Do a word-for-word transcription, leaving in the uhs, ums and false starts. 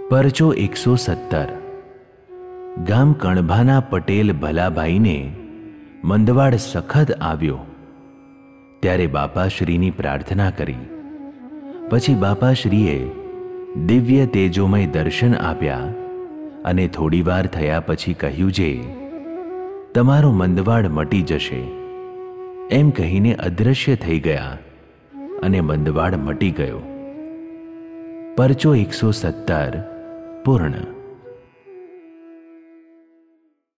પરચો એકસો સત્તર. ગામ કણભાના પટેલ ભલાભાઈને મંદવાડ સખત આવ્યો ત્યારે બાપાશ્રીની પ્રાર્થના કરી. પછી બાપાશ્રીએ દિવ્ય તેજોમય દર્શન આપ્યા અને થોડીવાર થયા પછી કહ્યું, જે તમારો મંદવાડ મટી જશે. એમ કહીને અદૃશ્ય થઈ ગયા અને મંદવાડ મટી ગયો. પરચો એકસો સત્તર પૂર્ણ.